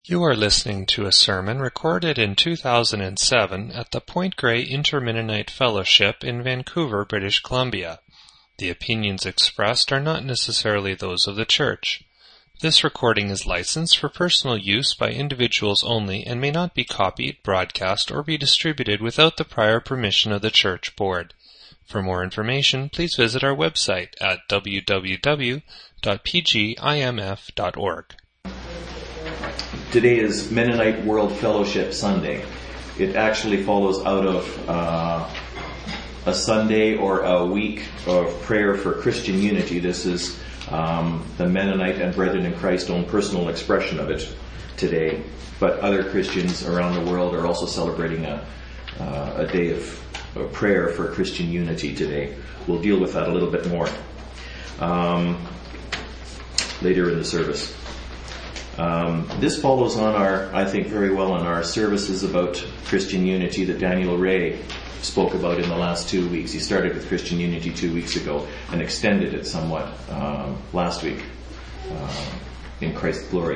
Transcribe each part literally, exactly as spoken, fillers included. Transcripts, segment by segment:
You are listening to a sermon recorded in two thousand seven at the Point Grey Inter-Mennonite Fellowship in Vancouver, British Columbia. The opinions expressed are not necessarily those of the Church. This recording is licensed for personal use by individuals only and may not be copied, broadcast, or be distributed without the prior permission of the Church Board. For more information, please visit our website at w w w dot p g i m f dot org. Today is Mennonite World Fellowship Sunday. It actually follows out of uh, a Sunday or a week of prayer for Christian unity. This is um, the Mennonite and Brethren in Christ's own personal expression of it today. But other Christians around the world are also celebrating a, uh, a day of, of prayer for Christian unity today. We'll deal with that a little bit more um, later in the service. Um, this follows on our, I think very well on our services about Christian unity that Daniel Ray spoke about in the last two weeks. He started with Christian unity two weeks ago and extended it somewhat um, last week uh, in Christ's glory.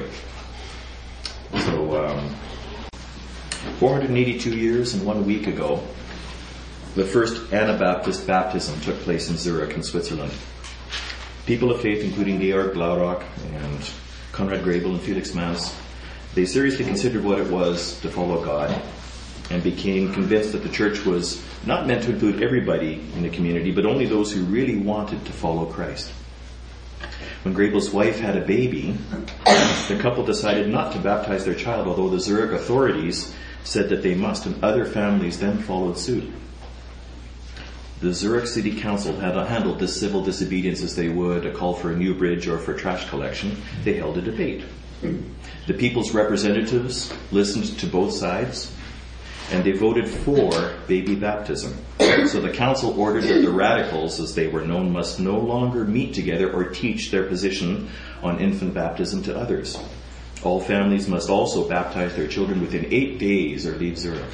So um, four hundred eighty-two years and one week ago, the first Anabaptist baptism took place in Zurich in Switzerland. People of faith, including Georg Blaurock and Conrad Grebel and Felix Manz, they seriously considered what it was to follow God and became convinced that the church was not meant to include everybody in the community, but only those who really wanted to follow Christ. When Grebel's wife had a baby, the couple decided not to baptize their child, although the Zurich authorities said that they must, and other families then followed suit. The Zurich City Council had handled this civil disobedience as they would a call for a new bridge or for trash collection. They held a debate. The people's representatives listened to both sides, and they voted for baby baptism. So the council ordered that the radicals, as they were known, must no longer meet together or teach their position on infant baptism to others. All families must also baptize their children within eight days or leave Zurich.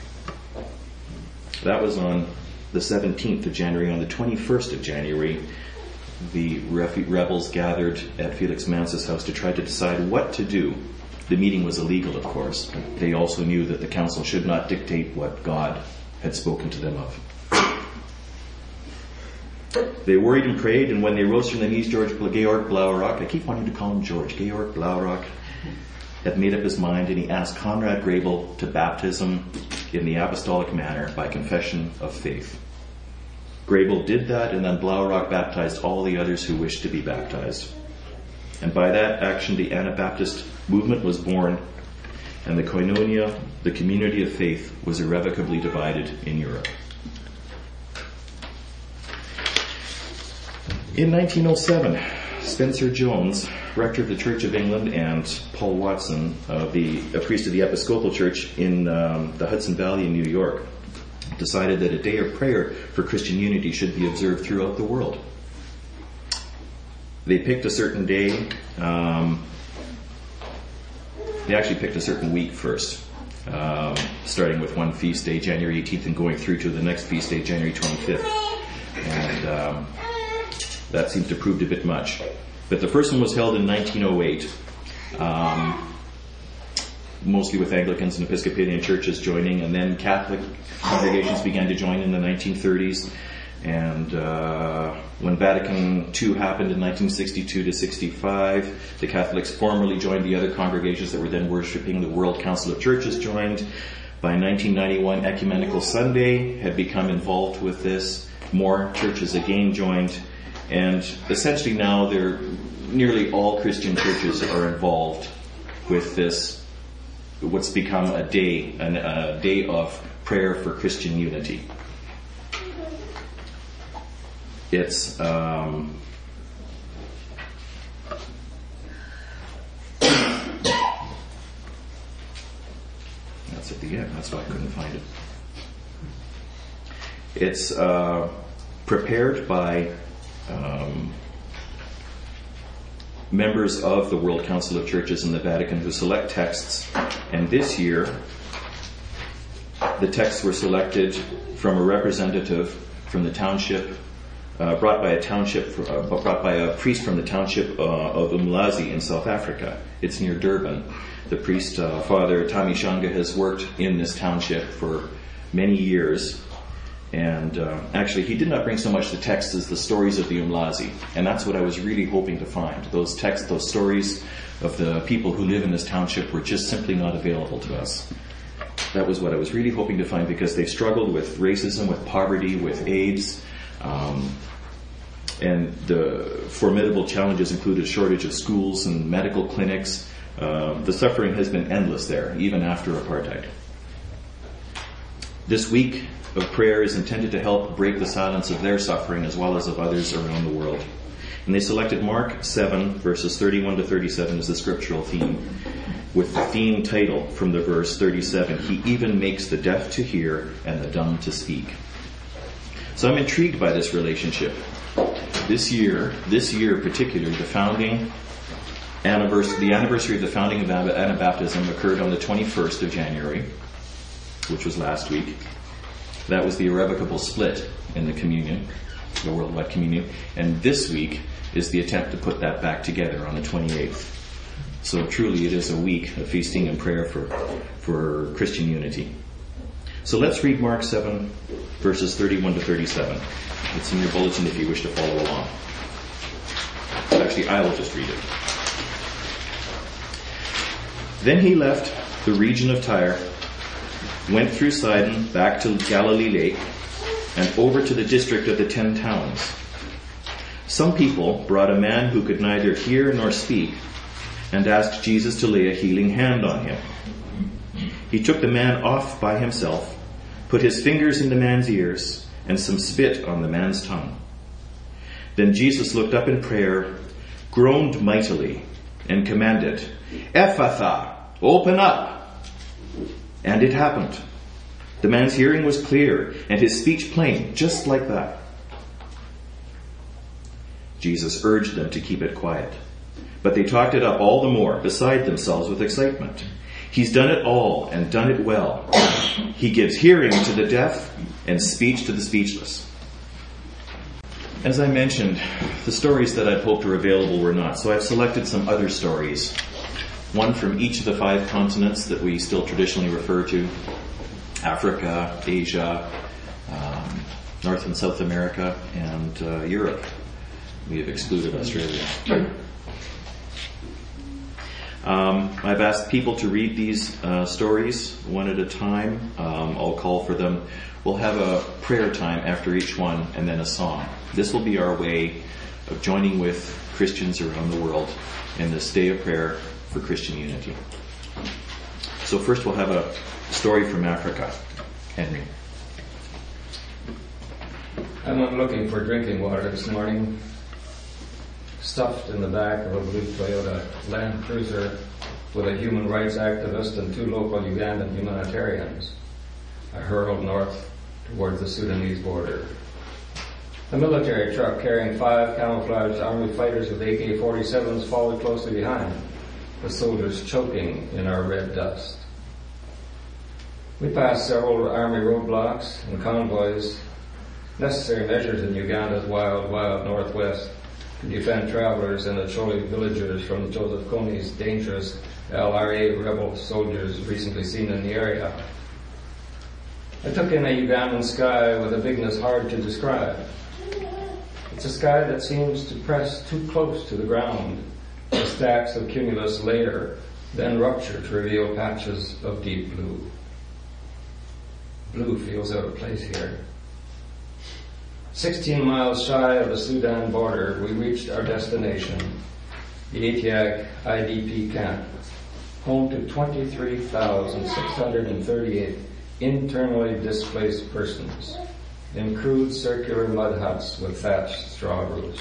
That was on the seventeenth of January. On the twenty-first of January, the rebels gathered at Felix Manz's house to try to decide what to do. The meeting was illegal, of course. They also knew that the council should not dictate what God had spoken to them of. They worried and prayed, and when they rose from their knees, George Georg Blaurock, I keep wanting to call him George, Georg Blaurock, had made up his mind, and he asked Conrad Grebel to baptism in the apostolic manner by confession of faith. Grebel did that, and then Blaurock baptized all the others who wished to be baptized. And by that action, the Anabaptist movement was born, and the koinonia, the community of faith, was irrevocably divided in Europe. In nineteen oh seven, Spencer Jones, rector of the Church of England, and Paul Watson, uh, the, a priest of the Episcopal Church in um, the Hudson Valley in New York, decided that a day of prayer for Christian unity should be observed throughout the world. They picked a certain day. Um, they actually picked a certain week first, um, starting with one feast day, January eighteenth, and going through to the next feast day, January twenty-fifth. And um, that seems to prove a bit much. But the first one was held in nineteen oh eight, um, mostly with Anglicans and Episcopalian churches joining, and then Catholic congregations began to join in the nineteen thirties. And uh, when Vatican Two happened in nineteen sixty-two to sixty-five, the Catholics formally joined the other congregations that were then worshipping. The World Council of Churches joined. By nineteen ninety-one, Ecumenical Sunday had become involved with this. More churches again joined. And essentially now they're, nearly all Christian churches are involved with this, what's become a day, an, a day of prayer for Christian unity. It's um, that's at the end. That's why I couldn't find it. It's uh, prepared by um, members of the World Council of Churches in the Vatican who select texts. And this year, the texts were selected from a representative from the township uh, brought by a township, uh, brought by a priest from the township uh, of Umlazi in South Africa. It's near Durban. The priest, uh, Father Tamishanga, has worked in this township for many years. And uh, actually, he did not bring so much the text as the stories of the Umlazi. And that's what I was really hoping to find. Those texts, those stories of the people who live in this township were just simply not available to us. That was what I was really hoping to find, because they struggled with racism, with poverty, with AIDS. Um, and the formidable challenges included a shortage of schools and medical clinics. Uh, the suffering has been endless there, even after apartheid. This week of prayer is intended to help break the silence of their suffering as well as of others around the world. And they selected Mark seven, verses thirty-one to thirty-seven as the scriptural theme, with the theme title from the verse thirty-seven, "He even makes the deaf to hear and the dumb to speak." So I'm intrigued by this relationship. This year, this year particularly, the founding anniversary, the anniversary of the founding of Anabaptism occurred on the twenty-first of January, which was last week. That was the irrevocable split in the communion, the worldwide communion. And this week is the attempt to put that back together on the twenty-eighth. So truly it is a week of feasting and prayer for, for Christian unity. So let's read Mark seven, verses thirty-one to thirty-seven. It's in your bulletin if you wish to follow along. Actually, I will just read it. Then he left the region of Tyre, went through Sidon back to Galilee Lake, and over to the district of the Ten Towns. Some people brought a man who could neither hear nor speak, and asked Jesus to lay a healing hand on him. He took the man off by himself, put his fingers in the man's ears, and some spit on the man's tongue. Then Jesus looked up in prayer, groaned mightily, and commanded, "Ephatha, open up." And it happened. The man's hearing was clear, and his speech plain, just like that. Jesus urged them to keep it quiet, but they talked it up all the more, beside themselves with excitement. He's done it all, and done it well. He gives hearing to the deaf, and speech to the speechless. As I mentioned, the stories that I'd hoped were available were not, so I've selected some other stories. One from each of the five continents that we still traditionally refer to: Africa, Asia, um, North and South America, and uh, Europe. We have excluded Australia. Um, I've asked people to read these uh, stories one at a time. Um, I'll call for them. We'll have a prayer time after each one, and then a song. This will be our way of joining with Christians around the world in this day of prayer for Christian unity. So first we'll have a story from Africa. Henry. I went looking for drinking water this morning, stuffed in the back of a blue Toyota Land Cruiser with a human rights activist and two local Ugandan humanitarians. I hurtled north towards the Sudanese border. A military truck carrying five camouflaged army fighters with A K forty-sevens followed closely behind, the soldiers choking in our red dust. We passed several army roadblocks and convoys, necessary measures in Uganda's wild, wild northwest to defend travelers and the Acholi villagers from Joseph Kony's dangerous L R A rebel soldiers recently seen in the area. I took in a Ugandan sky with a bigness hard to describe. It's a sky that seems to press too close to the ground, with stacks of cumulus later, then rupture to reveal patches of deep blue. Blue feels out of place here. Sixteen miles shy of the Sudan border, we reached our destination, the Atiak I D P camp, home to twenty-three thousand six hundred thirty-eight internally displaced persons in crude circular mud huts with thatched straw roofs.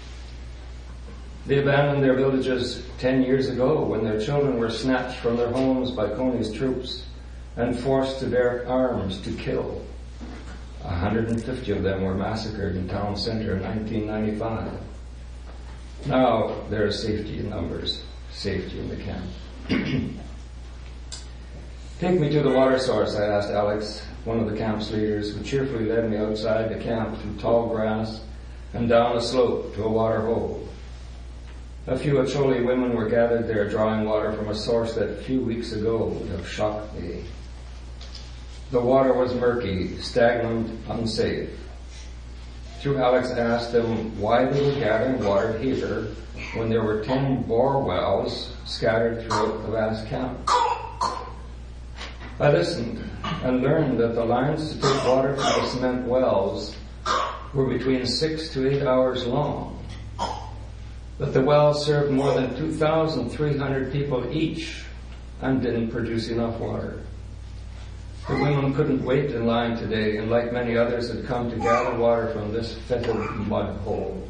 They abandoned their villages ten years ago when their children were snatched from their homes by Kony's troops and forced to bear arms to kill. one hundred fifty of them were massacred in town center in nineteen ninety-five. Now there is safety in numbers, safety in the camp. Take me to the water source, I asked Alex, one of the camp's leaders, who cheerfully led me outside the camp through tall grass and down a slope to a water hole. A few Acholi women were gathered there drawing water from a source that a few weeks ago would have shocked me. The water was murky, stagnant, unsafe. Through Alex, I asked them why they were gathering water here when there were ten bore wells scattered throughout the vast camp. I listened and learned that the lines to take water from the cement wells were between six to eight hours long, that the wells served more than two thousand three hundred people each and didn't produce enough water. The women couldn't wait in line today, and like many others had come to gather water from this fetid mud hole.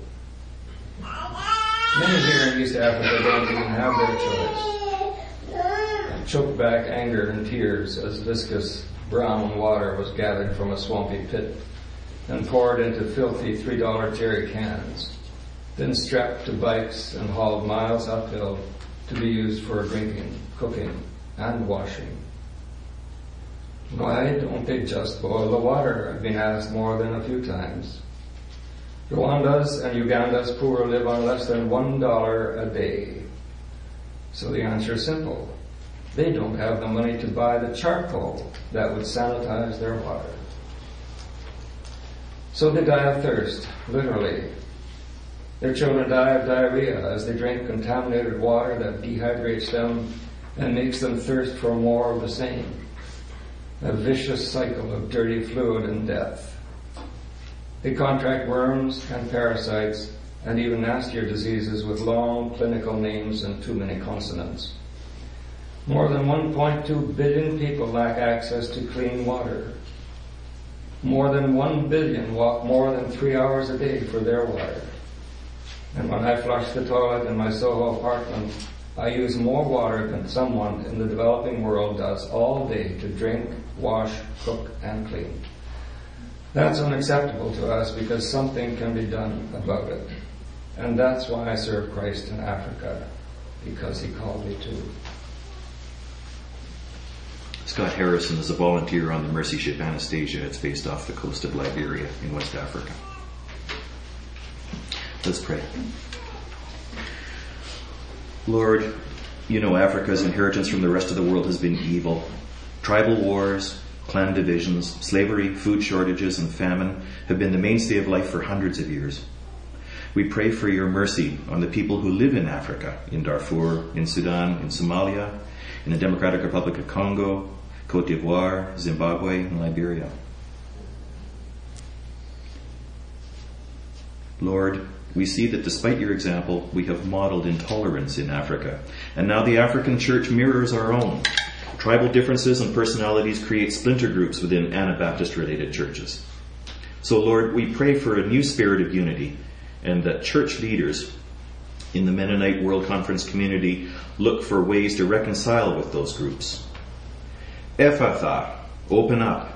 Many here in East Africa don't even have their choice. I choked back anger and tears as viscous brown water was gathered from a swampy pit and poured into filthy three dollar jerry cans, then strapped to bikes and hauled miles uphill to be used for drinking, cooking, and washing. Why don't they just boil the water? I've been asked more than a few times. Rwanda's and Uganda's poor live on less than one dollar a day. So the answer is simple. They don't have the money to buy the charcoal that would sanitize their water. So they die of thirst, literally. Their children die of diarrhea as they drink contaminated water that dehydrates them and makes them thirst for more of the same. A vicious cycle of dirty fluid and death. They contract worms and parasites and even nastier diseases with long clinical names and too many consonants. More than one point two billion people lack access to clean water. More than one billion walk more than three hours a day for their water. And when I flush the toilet in my Soho apartment, I use more water than someone in the developing world does all day to drink, wash, cook, and clean. That's unacceptable to us because something can be done about it. And that's why I serve Christ in Africa, because he called me to. Scott Harrison is a volunteer on the Mercy ship Anastasia. It's based off the coast of Liberia in West Africa. Let's pray. Lord, you know Africa's inheritance from the rest of the world has been evil. Tribal wars, clan divisions, slavery, food shortages, and famine have been the mainstay of life for hundreds of years. We pray for your mercy on the people who live in Africa, in Darfur, in Sudan, in Somalia, in the Democratic Republic of Congo, Cote d'Ivoire, Zimbabwe, and Liberia. Lord, we see that despite your example, we have modeled intolerance in Africa. And now the African church mirrors our own. Tribal differences and personalities create splinter groups within Anabaptist-related churches. So, Lord, we pray for a new spirit of unity and that church leaders in the Mennonite World Conference community look for ways to reconcile with those groups. Ephatha, open up.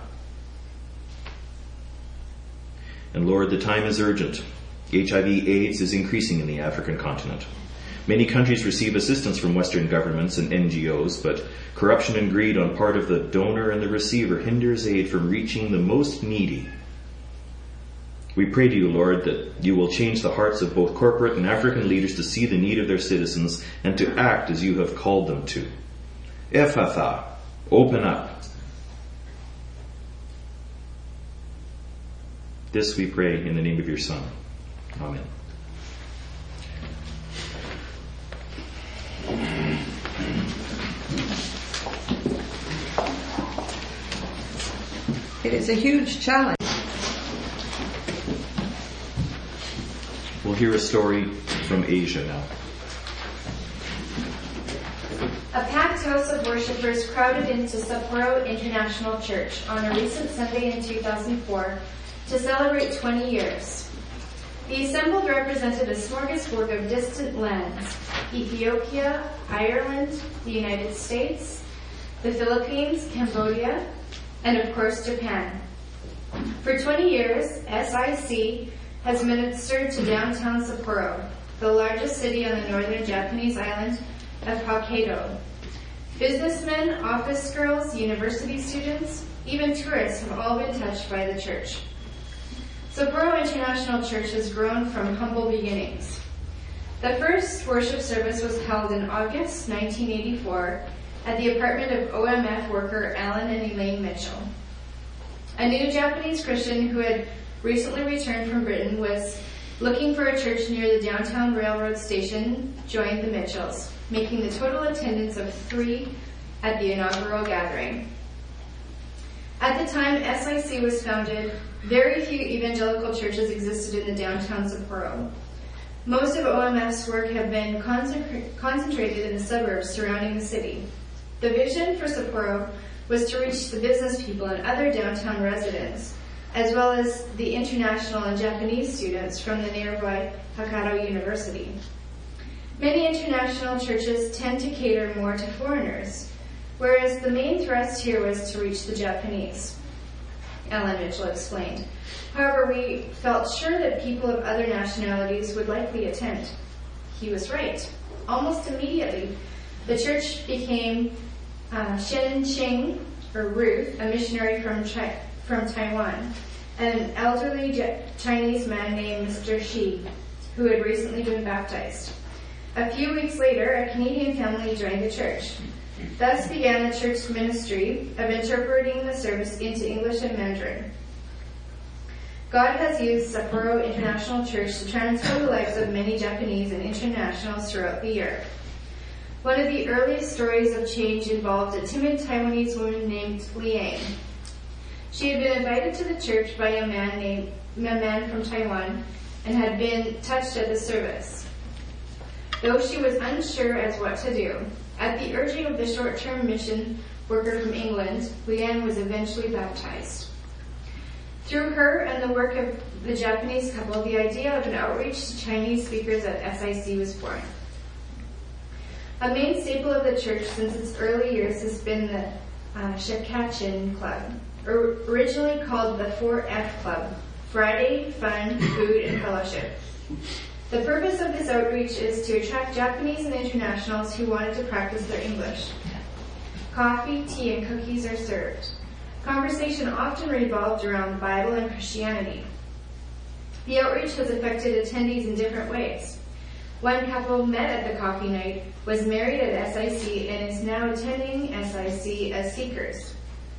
And Lord, the time is urgent. H I V AIDS is increasing in the African continent. Many countries receive assistance from Western governments and N G Os, but corruption and greed on part of the donor and the receiver hinders aid from reaching the most needy. We pray to you, Lord, that you will change the hearts of both corporate and African leaders to see the need of their citizens and to act as you have called them to. Ephatha, open up. This we pray in the name of your Son. Amen. It is a huge challenge. We'll hear a story from Asia now. A packed house of worshippers crowded into Sapporo International Church on a recent Sunday in two thousand four to celebrate twenty years. The assembled represented a smorgasbord of distant lands: Ethiopia, Ireland, the United States, the Philippines, Cambodia, and of course Japan. For twenty years, S I C has ministered to downtown Sapporo, the largest city on the northern Japanese island of Hokkaido. Businessmen, office girls, university students, even tourists have all been touched by the church. Sapporo International Church has grown from humble beginnings. The first worship service was held in August nineteen eighty-four at the apartment of O M F worker Alan and Elaine Mitchell. A new Japanese Christian who had recently returned from Britain was looking for a church near the downtown railroad station joined the Mitchells, making the total attendance of three at the inaugural gathering. At the time S I C was founded, very few evangelical churches existed in the downtown Sapporo. Most of O M F's work have been concentra- concentrated in the suburbs surrounding the city. The vision for Sapporo was to reach the business people and other downtown residents, as well as the international and Japanese students from the nearby Hokkaido University. Many international churches tend to cater more to foreigners, whereas the main thrust here was to reach the Japanese, Alan Mitchell explained. However, we felt sure that people of other nationalities would likely attend. He was right. Almost immediately, the church became uh, Shen Ching, or Ruth, a missionary from Chi- from Taiwan, and an elderly J- Chinese man named Mister Shi, who had recently been baptized. A few weeks later, a Canadian family joined the church. Thus began the church ministry of interpreting the service into English and Mandarin. God has used Sapporo International Church to transform the lives of many Japanese and internationals throughout the year. One of the earliest stories of change involved a timid Taiwanese woman named Liang. She had been invited to the church by a man named a man from Taiwan and had been touched at the service. Though she was unsure as what to do, at the urging of the short-term mission worker from England, Liang was eventually baptized. Through her and the work of the Japanese couple, the idea of an outreach to Chinese speakers at S I C was born. A main staple of the church since its early years has been the uh, Shikachin Club, or originally called the four F Club: Friday, Fun, Food, and Fellowship. The purpose of this outreach is to attract Japanese and internationals who wanted to practice their English. Coffee, tea, and cookies are served. Conversation often revolved around the Bible and Christianity. The outreach has affected attendees in different ways. One couple met at the coffee night, was married at S I C, and is now attending S I C as seekers.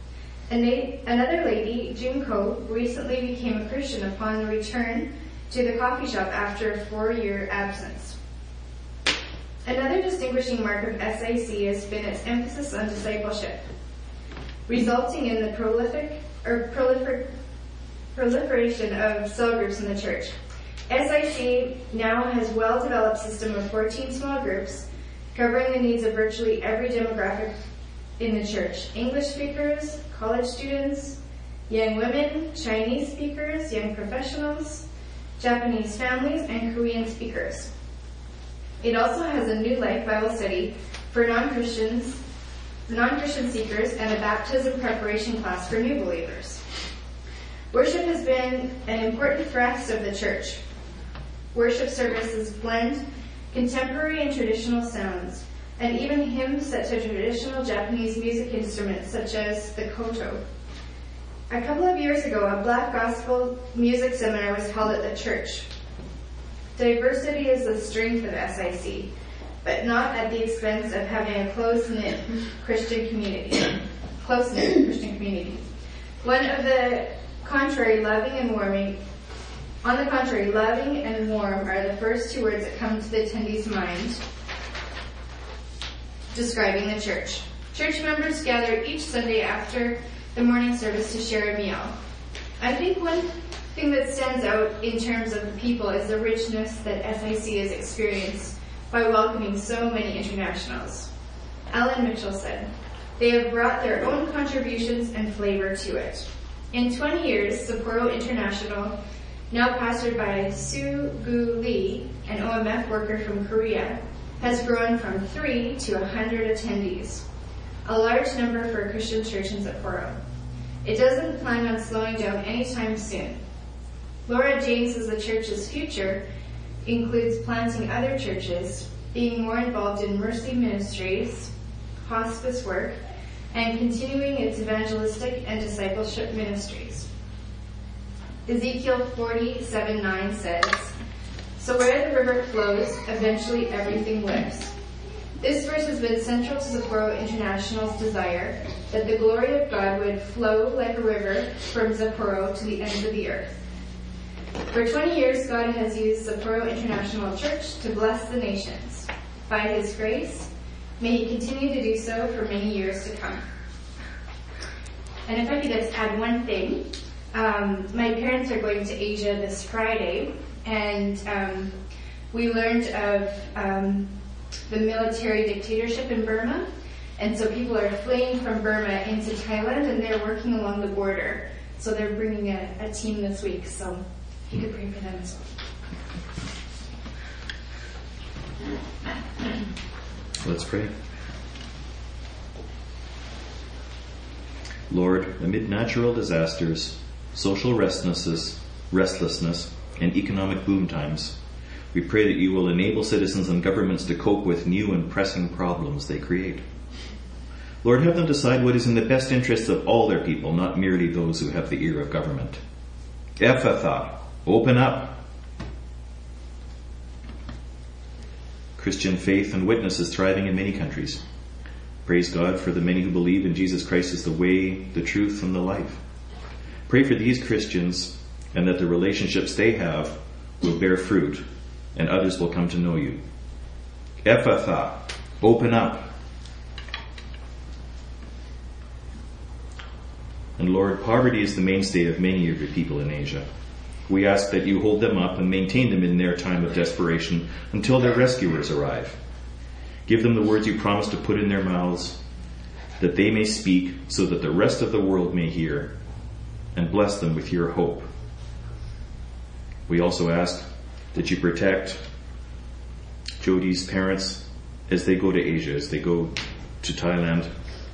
Another lady, Junko, recently became a Christian upon the return to the coffee shop after a four-year absence. Another distinguishing mark of S I C has been its emphasis on discipleship, resulting in the prolific or prolifer, proliferation of cell groups in the church. S I C now has a well-developed system of fourteen small groups covering the needs of virtually every demographic in the church: English speakers, college students, young women, Chinese speakers, young professionals, Japanese families, and Korean speakers. It also has a New Life Bible study for non-Christians, non-Christian seekers, and a baptism preparation class for new believers. Worship has been an important thrust of the church. Worship services blend contemporary and traditional sounds, and even hymns set to traditional Japanese music instruments such as the koto. A couple of years ago, a black gospel music seminar was held at the church. Diversity is the strength of S I C, but not at the expense of having a close-knit Christian community. Close-knit Christian community. One of the contrary, loving and warming, on the contrary, loving and warm are the first two words that come to the attendee's mind describing the church. Church members gather each Sunday after the morning service to share a meal. I think one thing that stands out in terms of the people is the richness that S I C has experienced by welcoming so many internationals. Alan Mitchell said, "They have brought their own contributions and flavor to it." In twenty years, Sapporo International, now pastored by Soo Gu Lee, an O M F worker from Korea, has grown from three to a hundred attendees, a large number for a Christian church in Sapporo. It doesn't plan on slowing down anytime soon. Laura James says the church's future includes planting other churches, being more involved in mercy ministries, hospice work, and continuing its evangelistic and discipleship ministries. Ezekiel forty-seven nine says, "So where the river flows, eventually everything lives." This verse has been central to Sapporo International's desire that the glory of God would flow like a river from Sapporo to the ends of the earth. For twenty years, God has used Sapporo International Church to bless the nations. By His grace, may He continue to do so for many years to come. And if I could just add one thing, um, my parents are going to Asia this Friday, and um, we learned of um, the military dictatorship in Burma, and so people are fleeing from Burma into Thailand, and they're working along the border. So they're bringing a, a team this week, so if you could pray for them as well. Let's pray. Lord, amid natural disasters, social restlessness, restlessness, and economic boom times, we pray that you will enable citizens and governments to cope with new and pressing problems they create. Lord, have them decide what is in the best interests of all their people, not merely those who have the ear of government. Ephatha, open up. Christian faith and witness is thriving in many countries. Praise God for the many who believe in Jesus Christ as the way, the truth, and the life. Pray for these Christians and that the relationships they have will bear fruit and others will come to know you. Ephatha, open up. And Lord, poverty is the mainstay of many of your people in Asia. We ask that you hold them up and maintain them in their time of desperation until their rescuers arrive. Give them the words you promised to put in their mouths, that they may speak so that the rest of the world may hear, and bless them with your hope. We also ask that you protect Jodi's parents as they go to Asia, as they go to Thailand,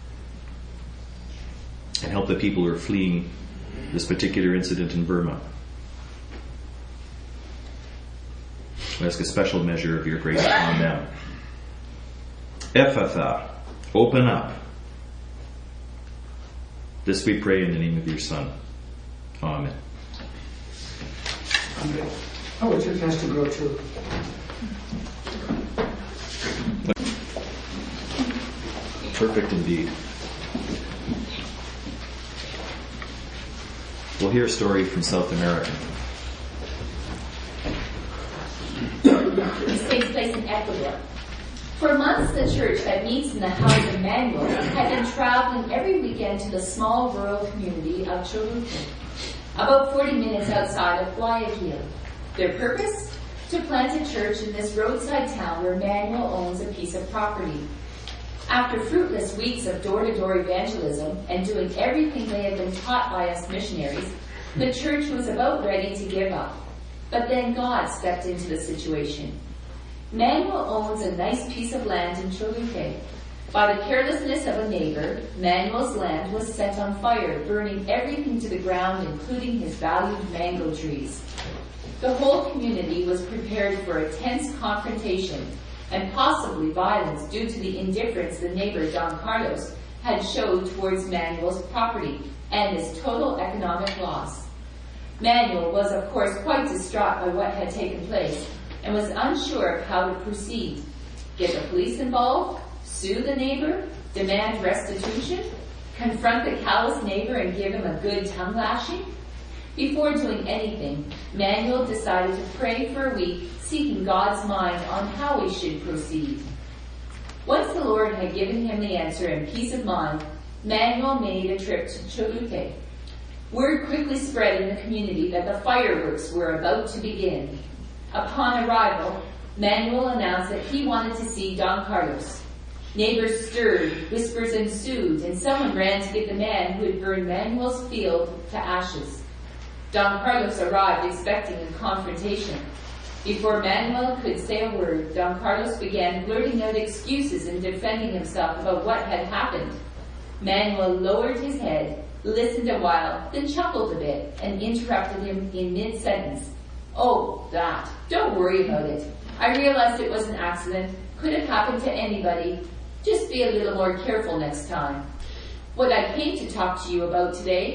and help the people who are fleeing this particular incident in Burma. We ask a special measure of your grace upon them. Ephatha, open up. This we pray in the name of your Son. Amen. Amen. Oh, it's just has to go too. Perfect indeed. We'll hear a story from South America. This takes place in Ecuador. For months, the church that meets in the house of Manuel had been traveling every weekend to the small rural community of Choluteca, about forty minutes outside of Guayaquil. Their purpose? To plant a church in this roadside town where Manuel owns a piece of property. After fruitless weeks of door-to-door evangelism and doing everything they had been taught by us missionaries, the church was about ready to give up. But then God stepped into the situation. Manuel owns a nice piece of land in Choluteca. By the carelessness of a neighbor, Manuel's land was set on fire, burning everything to the ground, including his valued mango trees. The whole community was prepared for a tense confrontation and possibly violence due to the indifference the neighbor, Don Carlos, had showed towards Manuel's property and his total economic loss. Manuel was, of course, quite distraught by what had taken place and was unsure of how to proceed. Get the police involved? Sue the neighbor? Demand restitution? Confront the callous neighbor and give him a good tongue lashing? Before doing anything, Manuel decided to pray for a week, seeking God's mind on how he should proceed. Once the Lord had given him the answer and peace of mind, Manuel made a trip to Choluteca. Word quickly spread in the community that the fireworks were about to begin. Upon arrival, Manuel announced that he wanted to see Don Carlos. Neighbors stirred, whispers ensued, and someone ran to get the man who had burned Manuel's field to ashes. Don Carlos arrived expecting a confrontation. Before Manuel could say a word, Don Carlos began blurting out excuses and defending himself about what had happened. Manuel lowered his head, listened a while, then chuckled a bit and interrupted him in mid-sentence. "Oh, that. Don't worry about it. I realized it was an accident. Could have happened to anybody. Just be a little more careful next time. What I came to talk to you about today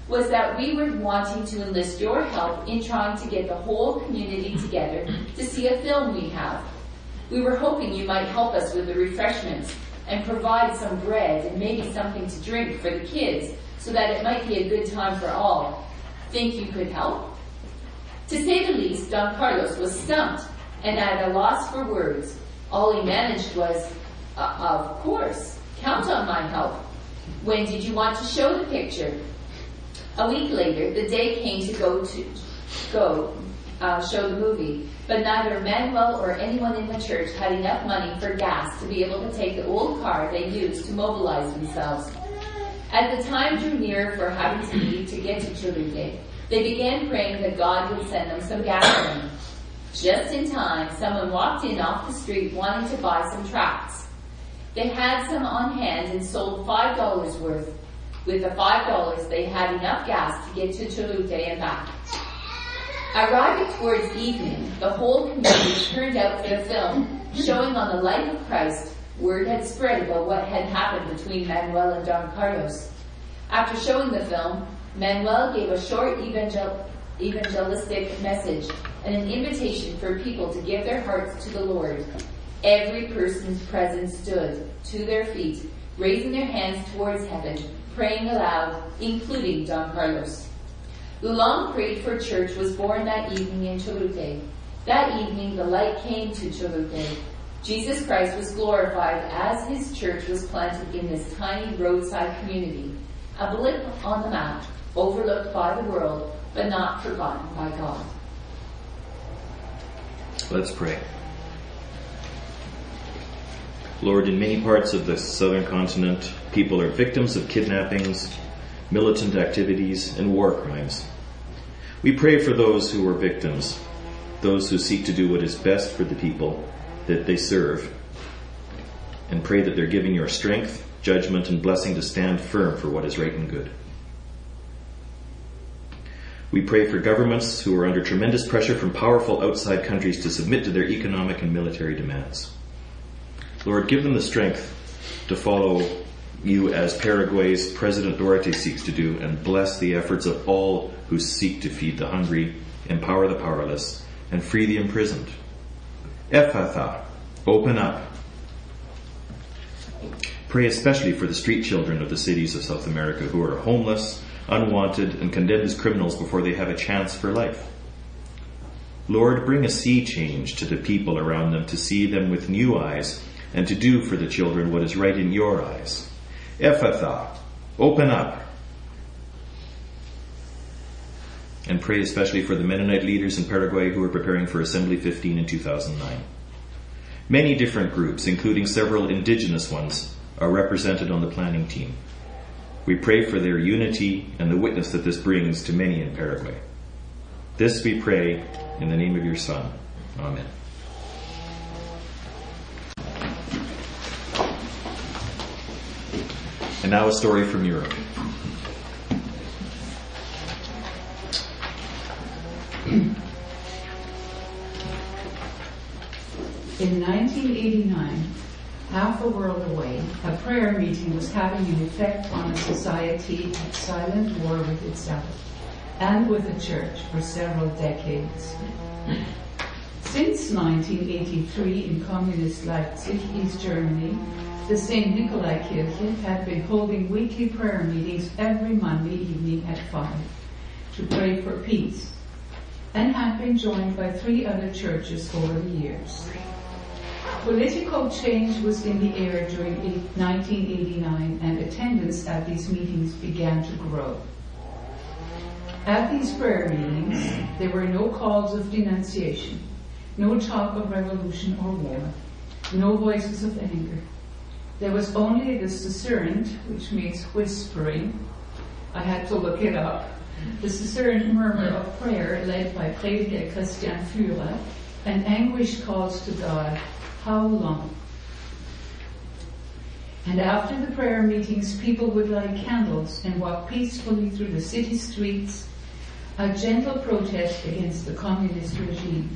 was that we were wanting to enlist your help in trying to get the whole community together to see a film we have. We were hoping you might help us with the refreshments and provide some bread and maybe something to drink for the kids so that it might be a good time for all. Think you could help? To say the least, Don Carlos was stumped and at a loss for words. All he managed was, uh, of course, count on my help. When did you want to show the picture? A week later, the day came to go to go uh, show the movie, but neither Manuel or anyone in the church had enough money for gas to be able to take the old car they used to mobilize themselves. As the time drew near for having to leave to get to Choluteca, they began praying that God would send them some gasoline. Just in time, someone walked in off the street wanting to buy some tracts. They had some on hand and sold five dollars worth. With the five dollars, they had enough gas to get to Choluteca and back. Arriving towards evening, the whole community turned out for the film, showing on the life of Christ. Word had spread about what had happened between Manuel and Don Carlos. After showing the film, Manuel gave a short evangel- evangelistic message and an invitation for people to give their hearts to the Lord. Every person present stood to their feet, raising their hands towards heaven, praying aloud, including Don Carlos. The long prayed for church was born that evening in Choluteca. That evening the light came to Choluteca. Jesus Christ was glorified as his church was planted in this tiny roadside community, a blip on the map, overlooked by the world, but not forgotten by God. Let's pray. Lord, in many parts of the southern continent, people are victims of kidnappings, militant activities, and war crimes. We pray for those who are victims, those who seek to do what is best for the people that they serve, and pray that they're giving your strength, judgment, and blessing to stand firm for what is right and good. We pray for governments who are under tremendous pressure from powerful outside countries to submit to their economic and military demands. Lord, give them the strength to follow you as Paraguay's President Duarte seeks to do, and bless the efforts of all who seek to feed the hungry, empower the powerless, and free the imprisoned. Ephatha, open up. Pray especially for the street children of the cities of South America who are homeless, unwanted, and condemned as criminals before they have a chance for life. Lord, bring a sea change to the people around them to see them with new eyes and to do for the children what is right in your eyes. Ephatha, open up. And pray especially for the Mennonite leaders in Paraguay who are preparing for Assembly fifteen in two thousand nine. Many different groups, including several indigenous ones, are represented on the planning team. We pray for their unity and the witness that this brings to many in Paraguay. This we pray in the name of your Son. Amen. And now a story from Europe. In nineteen eighty-nine, half a world away, a prayer meeting was having an effect on a society at silent war with itself and with the church for several decades. Since nineteen eighty-three, in communist Leipzig, East Germany, the Saint Nikolai Kirche had been holding weekly prayer meetings every Monday evening at five to pray for peace, and had been joined by three other churches over the years. Political change was in the air during nineteen eighty-nine, and attendance at these meetings began to grow. At these prayer meetings, there were no calls of denunciation, no talk of revolution or war, no voices of anger. There was only the susurrant, which means whispering. I had to look it up. The susurrant murmur of prayer led by Prediger Christian Führer, and anguished calls to God, how long? And after the prayer meetings, people would light candles and walk peacefully through the city streets, a gentle protest against the communist regime.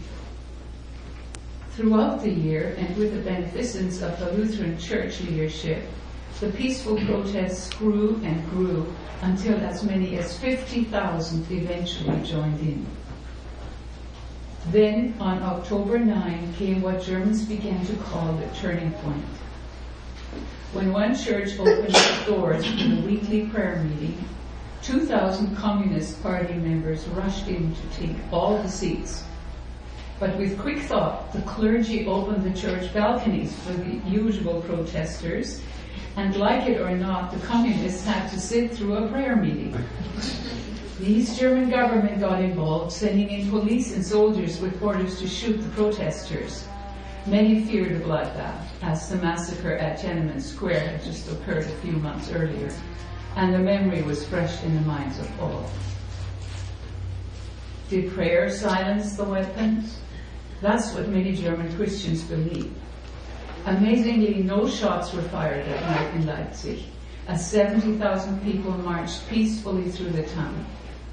Throughout the year, and with the beneficence of the Lutheran Church leadership, the peaceful protests grew and grew until as many as fifty thousand eventually joined in. Then, on October ninth, came what Germans began to call the turning point. When one church opened its doors for the weekly prayer meeting, two thousand Communist Party members rushed in to take all the seats. But with quick thought, the clergy opened the church balconies for the usual protesters, and like it or not, the Communists had to sit through a prayer meeting. The East German government got involved, sending in police and soldiers with orders to shoot the protesters. Many feared a bloodbath, as the massacre at Tiananmen Square had just occurred a few months earlier, and the memory was fresh in the minds of all. Did prayer silence the weapons? That's what many German Christians believe. Amazingly, no shots were fired that night in Leipzig, as seventy thousand people marched peacefully through the town.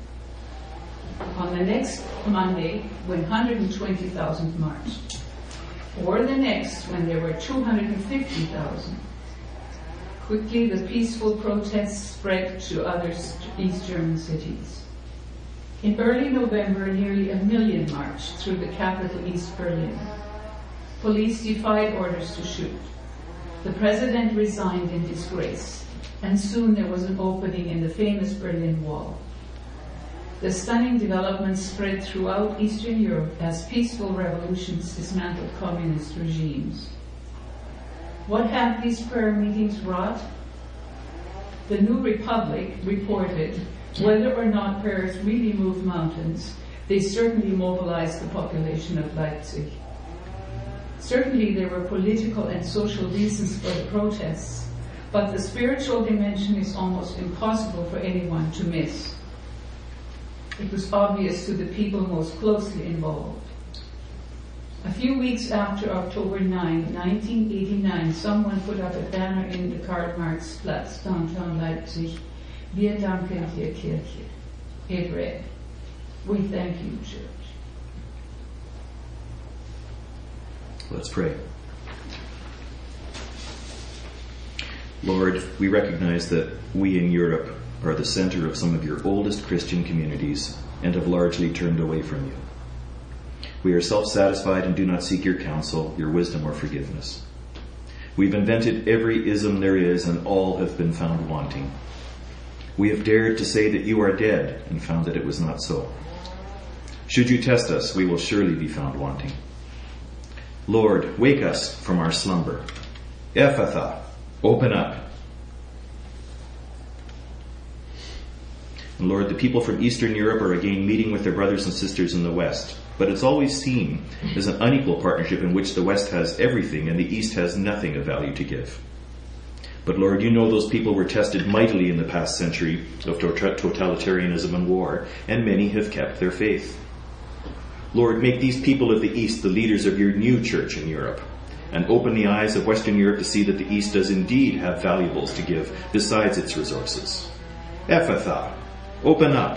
On the next Monday, when one hundred twenty thousand marched, or the next when there were two hundred fifty thousand, quickly the peaceful protests spread to other East German cities. In early November, nearly a million marched through the capital, East Berlin. Police defied orders to shoot. The president resigned in disgrace, and soon there was an opening in the famous Berlin Wall. The stunning developments spread throughout Eastern Europe as peaceful revolutions dismantled communist regimes. What have these prayer meetings wrought? The New Republic reported, whether or not prayers really moved mountains, they certainly mobilized the population of Leipzig. Certainly there were political and social reasons for the protests, but the spiritual dimension is almost impossible for anyone to miss. It was obvious to the people most closely involved. A few weeks after October ninth, nineteen eighty-nine, someone put up a banner in the Karl-Marx-Platz, downtown Leipzig, Wir danken dir, Kirche. It read, "We thank you, Church." Let's pray. Lord, we recognize that we in Europe are the center of some of your oldest Christian communities and have largely turned away from you. We are self-satisfied and do not seek your counsel, your wisdom, or forgiveness. We've invented every ism there is, and all have been found wanting. We have dared to say that you are dead and found that it was not so. Should you test us, we will surely be found wanting. Lord, wake us from our slumber. Ephatha, open up. And Lord, the people from Eastern Europe are again meeting with their brothers and sisters in the West. But it's always seen as an unequal partnership in which the West has everything and the East has nothing of value to give. But Lord, you know those people were tested mightily in the past century of totalitarianism and war, and many have kept their faith. Lord, make these people of the East the leaders of your new church in Europe, and open the eyes of Western Europe to see that the East does indeed have valuables to give besides its resources. Ephatha, open up.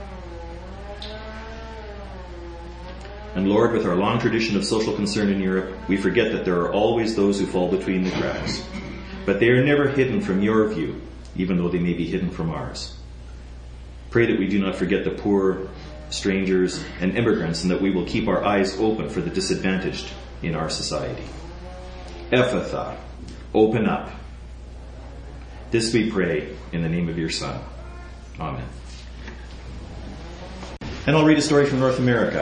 And Lord, with our long tradition of social concern in Europe, we forget that there are always those who fall between the cracks. But they are never hidden from your view, even though they may be hidden from ours. Pray that we do not forget the poor, strangers, and immigrants, and that we will keep our eyes open for the disadvantaged in our society. Ephatha, open up. This we pray in the name of your Son. Amen. And I'll read a story from North America.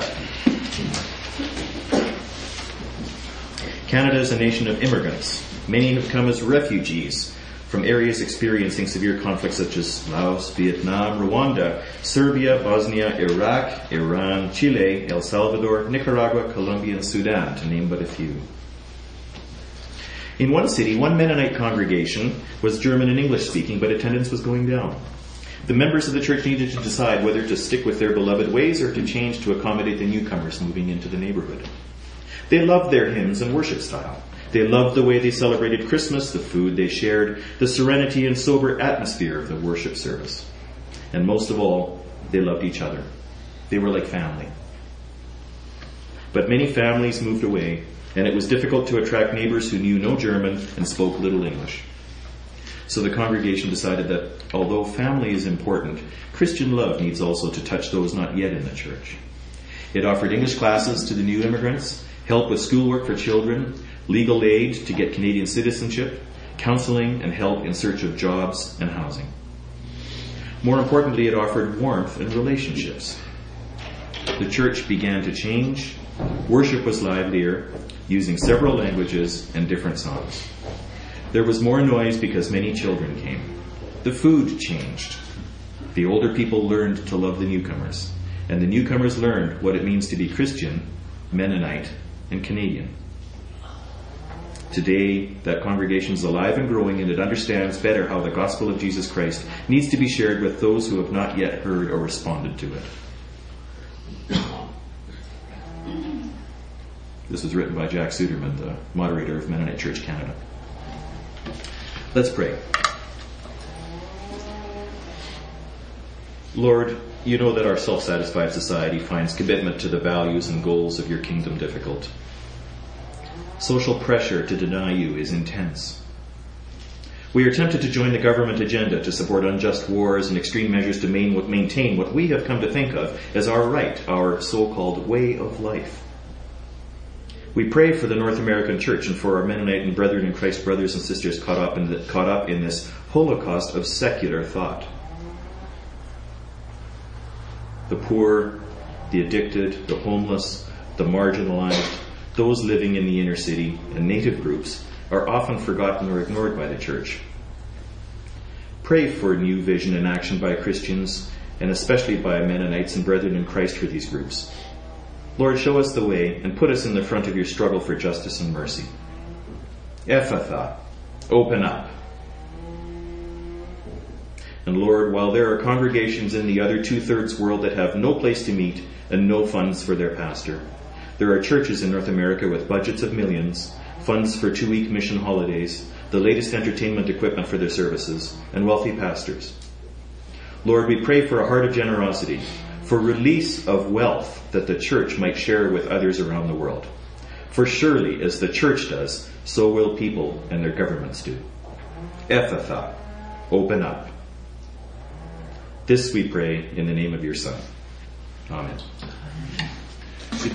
Canada is a nation of immigrants. Many have come as refugees from areas experiencing severe conflicts such as Laos, Vietnam, Rwanda, Serbia, Bosnia, Iraq, Iran, Chile, El Salvador, Nicaragua, Colombia, and Sudan, to name but a few. In one city, one Mennonite congregation was German and English speaking, but attendance was going down. The members of the church needed to decide whether to stick with their beloved ways or to change to accommodate the newcomers moving into the neighborhood. They loved their hymns and worship style. They loved the way they celebrated Christmas, the food they shared, the serenity and sober atmosphere of the worship service. And most of all, they loved each other. They were like family. But many families moved away, and it was difficult to attract neighbors who knew no German and spoke little English. So the congregation decided that although family is important, Christian love needs also to touch those not yet in the church. It offered English classes to the new immigrants, help with schoolwork for children, legal aid to get Canadian citizenship, counseling and help in search of jobs and housing. More importantly, it offered warmth and relationships. The church began to change. Worship was livelier, using several languages and different songs. There was more noise because many children came. The food changed. The older people learned to love the newcomers, and the newcomers learned what it means to be Christian, Mennonite, and Canadian. Today, that congregation is alive and growing, and it understands better how the gospel of Jesus Christ needs to be shared with those who have not yet heard or responded to it. This was written by Jack Suderman, the moderator of Mennonite Church Canada. Let's pray. Lord, you know that our self-satisfied society finds commitment to the values and goals of your kingdom difficult. Social pressure to deny you is intense. We are tempted to join the government agenda to support unjust wars and extreme measures to maintain what we have come to think of as our right, our so-called way of life. We pray for the North American Church and for our Mennonite and brethren in Christ brothers and sisters caught up in, the, caught up in this holocaust of secular thought. The poor, the addicted, the homeless, the marginalized, those living in the inner city, and native groups are often forgotten or ignored by the church. Pray for new vision and action by Christians, and especially by Mennonites and brethren in Christ for these groups. Lord, show us the way and put us in the front of your struggle for justice and mercy. Ephatha, open up. And Lord, while there are congregations in the other two-thirds world that have no place to meet and no funds for their pastor, there are churches in North America with budgets of millions, funds for two-week mission holidays, the latest entertainment equipment for their services, and wealthy pastors. Lord, we pray for a heart of generosity, for release of wealth that the church might share with others around the world. For surely, as the church does, so will people and their governments do. Ephatha, open up. This we pray in the name of your Son. Amen.